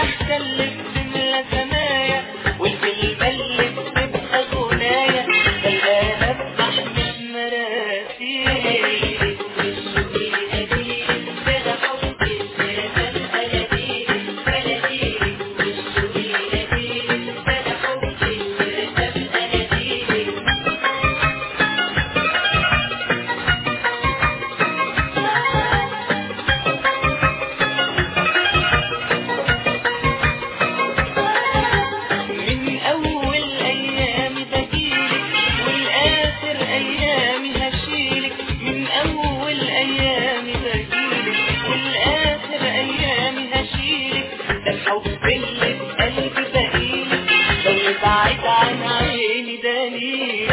الضحكة اللي بتملى سمايا والكلمة اللي بتبقى غنايا خلقانا بحمة مراسيل بعيد عن عيني دليل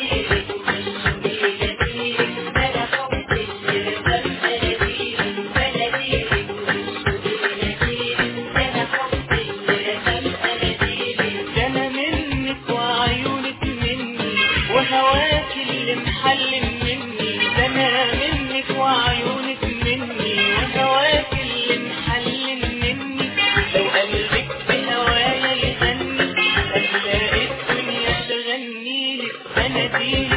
انا منك وعيونك مني وهواك اللي محلم مني انا منك وعيونك مني وهواك اللي محلم مني لو قلبك بهوايا يغني هتلاقي الدنيا تغنيلك بناديلك